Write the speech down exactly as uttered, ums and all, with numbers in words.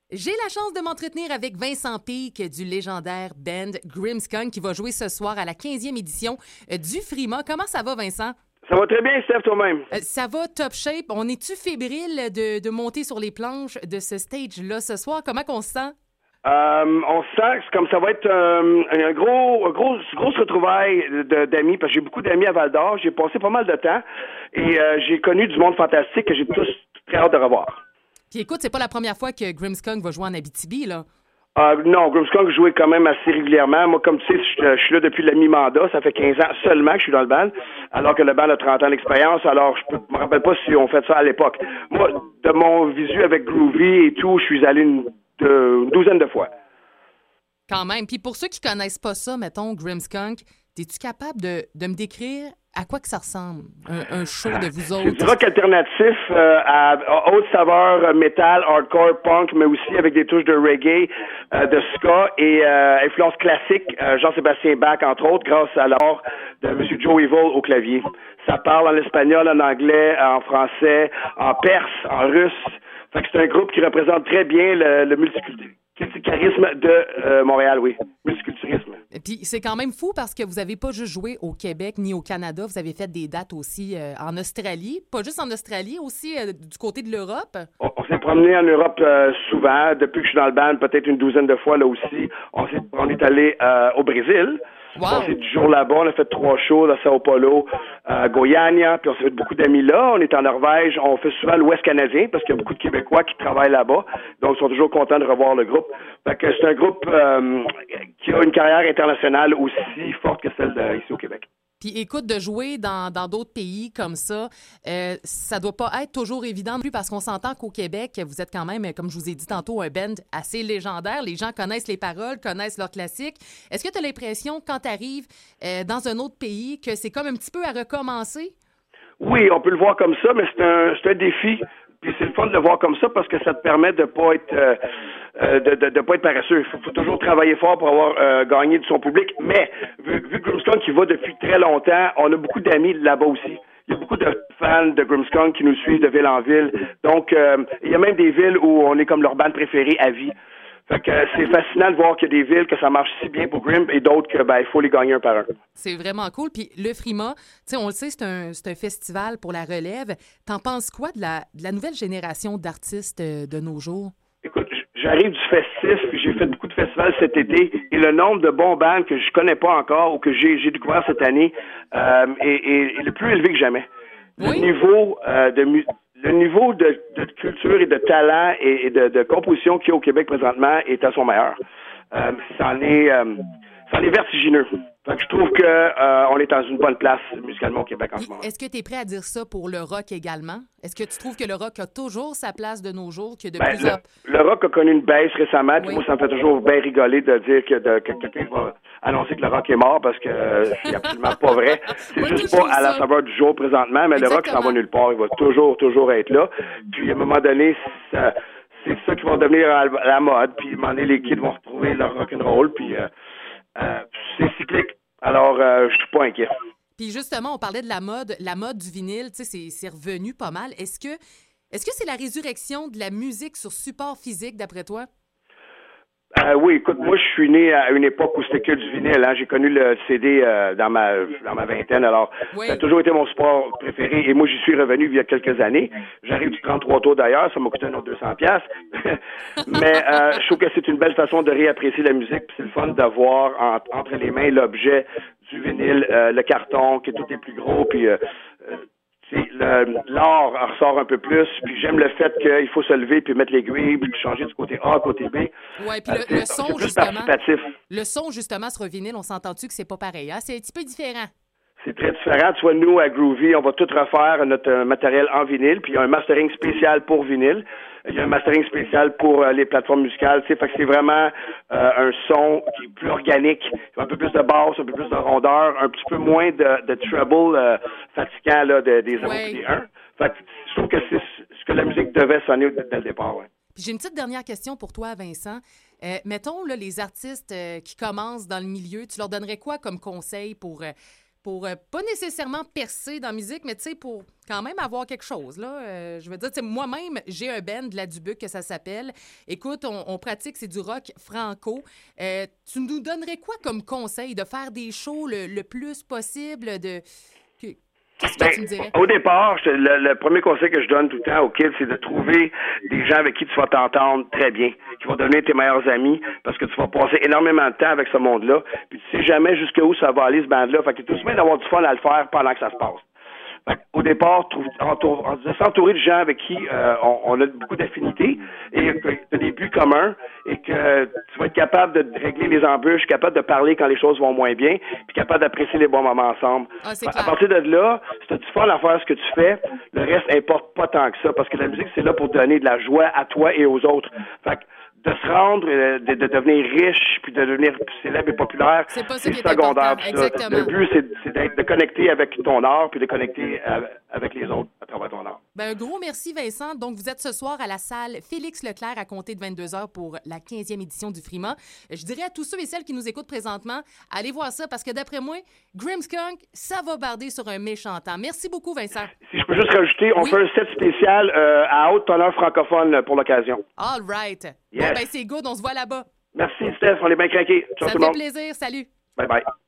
J'ai la chance de m'entretenir avec Vincent Peake du légendaire band Grimmskunk qui va jouer ce soir à la quinzième édition euh, du Frima. Comment ça va, Vincent? Ça va très bien, Steph, toi-même. Euh, ça va top shape. On est-tu fébrile de, de monter sur les planches de ce stage-là ce soir? Comment qu'on se sent? Euh, on sent que comme ça va être euh, un gros, un gros, grosse retrouvaille de, d'amis, parce que j'ai beaucoup d'amis à Val-d'Or. J'ai passé pas mal de temps et euh, j'ai connu du monde fantastique que j'ai tous très hâte de revoir. Puis écoute, c'est pas la première fois que Grimmskunk va jouer en Abitibi, là. Euh, non, Grimmskunk jouait quand même assez régulièrement. Moi, comme tu sais, je, je suis là depuis le mi-mandat. Ça fait quinze ans seulement que je suis dans le band, alors que le band a trente ans d'expérience. Alors, je ne me rappelle pas si on fait ça à l'époque. Moi, de mon visu avec Groovy et tout, je suis allé une, de, une douzaine de fois. Quand même. Puis pour ceux qui connaissent pas ça, mettons, Grimmskunk, es-tu capable de, de me décrire à quoi que ça ressemble, un, un show de vous autres? C'est du rock alternatif euh, à, à haute saveur, euh, métal, hardcore, punk, mais aussi avec des touches de reggae, euh, de ska et euh, influence classique, euh, Jean-Sébastien Bach, entre autres, grâce à l'art de M. Joe Evil au clavier. Ça parle en espagnol, en anglais, en français, en perse, en russe. Fait que c'est un groupe qui représente très bien le, le multiculturalisme de euh, Montréal, oui. Multiculturalisme. Et puis c'est quand même fou parce que vous avez pas juste joué au Québec ni au Canada, vous avez fait des dates aussi euh, en Australie, pas juste en Australie, aussi euh, du côté de l'Europe. On, on s'est promené en Europe euh, souvent, depuis que je suis dans le band, peut-être une douzaine de fois là aussi. On, s'est, on est allé euh, au Brésil. Wow. On s'est du jour là-bas, on a fait trois shows à Sao Paulo, à Goiânia, puis on s'est fait beaucoup d'amis là. On est en Norvège, on fait souvent l'Ouest canadien parce qu'il y a beaucoup de Québécois qui travaillent là-bas, donc ils sont toujours contents de revoir le groupe. Fait que c'est un groupe euh, qui a une carrière internationale aussi forte que celle de, ici au Québec. Puis écoute, de jouer dans, dans d'autres pays comme ça, euh, ça doit pas être toujours évident non plus parce qu'on s'entend qu'au Québec, vous êtes quand même, comme je vous ai dit tantôt, un band assez légendaire. Les gens connaissent les paroles, connaissent leurs classiques. Est-ce que tu as l'impression, quand tu arrives euh, dans un autre pays, que c'est comme un petit peu à recommencer? Oui, on peut le voir comme ça, mais c'est un, c'est un défi. Puis c'est le fun de le voir comme ça parce que ça te permet de pas être euh, euh, de, de, de pas être paresseux. Il faut, faut toujours travailler fort pour avoir euh, gagné de son public. Mais vu, vu que Grimmskunk qui va depuis très longtemps, on a beaucoup d'amis là-bas aussi. Il y a beaucoup de fans de Grimmskunk qui nous suivent de ville en ville. Donc euh, il y a même des villes où on est comme leur band préférée à vie. Fait que c'est fascinant de voir qu'il y a des villes que ça marche si bien pour Grimm et d'autres que ben il faut les gagner un par un. C'est vraiment cool. Puis le Frima, tu sais, on le sait, c'est un, c'est un festival pour la relève. T'en penses quoi de la, de la nouvelle génération d'artistes de nos jours? Écoute, j'arrive du festif, puis j'ai fait beaucoup de festivals cet été, et le nombre de bons bands que je connais pas encore ou que j'ai, j'ai découvert cette année euh, est, est, est le plus élevé que jamais. Le Oui? niveau euh, de mu- le niveau de, de culture et de talent et, et de, de composition qu'il y a au Québec présentement est à son meilleur. Euh, c'en est euh, c'en est vertigineux. Fait que je trouve que euh, on est dans une bonne place musicalement au Québec en ce moment. Est-ce que tu es prêt à dire ça pour le rock également? Est-ce que tu trouves que le rock a toujours sa place de nos jours, que de Ben, plus le, en... le rock a connu une baisse récemment, puis Oui. moi, ça me fait toujours bien rigoler de dire que, de, que quelqu'un va annoncer que le rock est mort parce que euh, c'est absolument pas vrai. C'est Moi, juste toujours pas à la ça. saveur du jour présentement, mais Exactement. le rock s'en va nulle part. Il va toujours, toujours être là. Puis à un moment donné, ça, c'est ça qui va devenir à la mode. Puis à un moment donné, les kids vont retrouver leur rock'n'roll. Puis euh, euh, c'est cyclique. Alors, euh, je suis pas inquiet. Puis justement, on parlait de la mode, la mode du vinyle, tu sais, c'est, c'est revenu pas mal. Est-ce que, est-ce que c'est la résurrection de la musique sur support physique, d'après toi? Euh, oui, écoute, moi, je suis né à une époque où c'était que du vinyle. Hein. J'ai connu le C D euh, dans ma dans ma vingtaine, alors Oui. ça a toujours été mon sport préféré. Et moi, j'y suis revenu il y a quelques années. J'arrive du trente-trois tours d'ailleurs, ça m'a coûté un autre deux cents piastres. Mais euh, je trouve que c'est une belle façon de réapprécier la musique. Puis c'est le fun d'avoir en- entre les mains l'objet du vinyle, euh, le carton, que tout est plus gros, puis euh, euh, c'est le, l'art en ressort un peu plus, puis j'aime le fait qu'il faut se lever puis mettre l'aiguille puis changer du côté A au côté B. Ouais, puis Euh, le, c'est, le c'est son, plus justement, participatif. le son, justement, sur un vinyle, on s'entend-tu que c'est pas pareil, hein? C'est un petit peu différent. C'est très différent. Tu vois, nous, à Groovy, on va tout refaire notre euh, matériel en vinyle, puis il y a un mastering spécial pour vinyle. Il y a un mastering spécial pour euh, les plateformes musicales. Tu sais, fait que c'est vraiment euh, un son qui est plus organique, un peu plus de basse, un peu plus de rondeur, un petit peu moins de, de treble euh, fatigant là, de, des zéro Ouais. et des un. Fait que je trouve que c'est ce que la musique devait sonner dès le départ. Ouais. Puis j'ai une petite dernière question pour toi, Vincent. Euh, mettons, là, les artistes euh, qui commencent dans le milieu, tu leur donnerais quoi comme conseil pour... euh, pour euh, pas nécessairement percer dans la musique, mais tu sais, pour quand même avoir quelque chose, là. Euh, je veux dire, tu sais, moi-même, j'ai un band de la Dubuque que ça s'appelle. Écoute, on, on pratique, c'est du rock franco. Euh, tu nous donnerais quoi comme conseil de faire des shows le, le plus possible, de... Que, Qu'est-ce que ben, tu me dirais? Au départ, je, le, le premier conseil que je donne tout le temps aux kids, c'est de trouver des gens avec qui tu vas t'entendre très bien, qui vont devenir tes meilleurs amis, parce que tu vas passer énormément de temps avec ce monde-là, puis tu sais jamais jusqu'où ça va aller, ce band-là. Fait que tu es tout bien d'avoir du fun à le faire pendant que ça se passe. Au départ, s'entourer de gens avec qui euh, on, on a beaucoup d'affinités et que tu as des buts communs et que tu vas être capable de régler les embûches, capable de parler quand les choses vont moins bien, puis capable d'apprécier les bons moments ensemble. Ah, c'est à clair. partir de là, si tu as du fun à faire ce que tu fais, le reste importe pas tant que ça, parce que la musique, c'est là pour donner de la joie à toi et aux autres. Fait que de se rendre, de, de devenir riche, puis de devenir célèbre et populaire, c'est pas ça qui est secondaire. important. Exactement. Le but, c'est, c'est d'être, de connecter avec ton art, puis de connecter avec les autres à travers ton art. Ben, un gros merci, Vincent. Donc, vous êtes ce soir à la salle Félix Leclerc à compter de vingt-deux heures pour la quinzième édition du Frima. Je dirais à tous ceux et celles qui nous écoutent présentement, allez voir ça parce que d'après moi, Grimmskunk, ça va barder sur un méchant temps. Merci beaucoup, Vincent. Si je peux juste rajouter, on oui? fait un set spécial euh, à haute teneur francophone pour l'occasion. All right. Yes. Bon, ben, c'est good. On se voit là-bas. Merci, Steph. On est bien craqués. Ciao, Ça tout me le fait monde. plaisir. Salut. Bye bye.